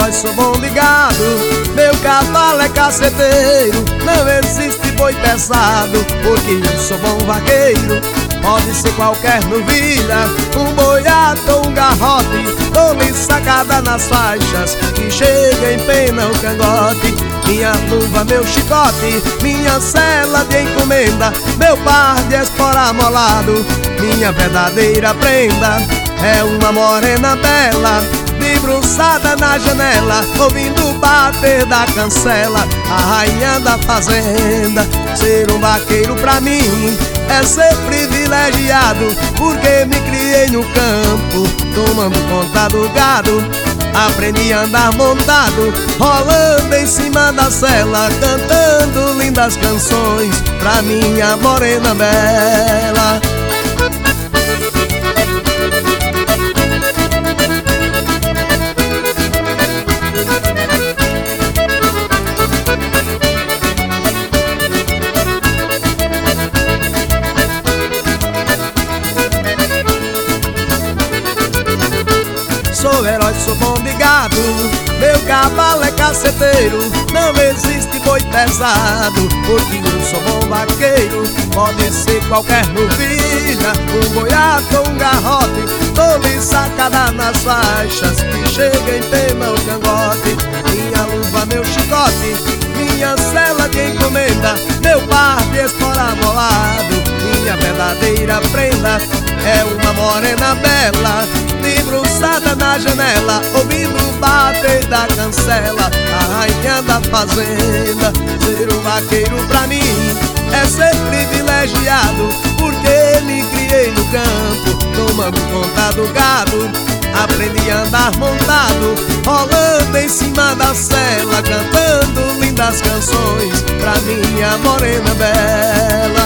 veloz, sou bom de gado, meu cavalo é caceteiro. Não existe boi pesado, porque eu sou bom vaqueiro. Pode ser qualquer novilha, um boiato ou um garrote, dou-lhe sacada nas faixas, que chega em pena o cangote. Minha luva, meu chicote, minha cela de encomenda, meu par de espora molado, minha verdadeira prenda é uma morena bela, debruçada na janela, ouvindo o bater da cancela, a rainha da fazenda. Ser um vaqueiro pra mim é ser privilegiado, porque me criei no campo, tomando conta do gado. Aprendi a andar montado, rolando em cima da sela, cantando lindas canções pra minha morena bela. Sou herói, sou bom de gado, meu cavalo é caceteiro. Não existe boi pesado, porque eu sou bom vaqueiro. Pode ser qualquer novilha, um boiato ou um garrote, dou-lhe sacada nas faixas, que chega em pena o cangote. Minha luva, meu chicote, minha cela de encomenda, meu par de espora molado, minha verdadeira prenda é uma morena bela, debruçada na janela, ouvindo o bater da cancela, a rainha da fazenda. Ser um vaqueiro pra mim é ser privilegiado, porque me criei no campo, tomando conta do gado. Aprendi a andar montado, rolando em cima da sela, cantando lindas canções pra minha morena bela.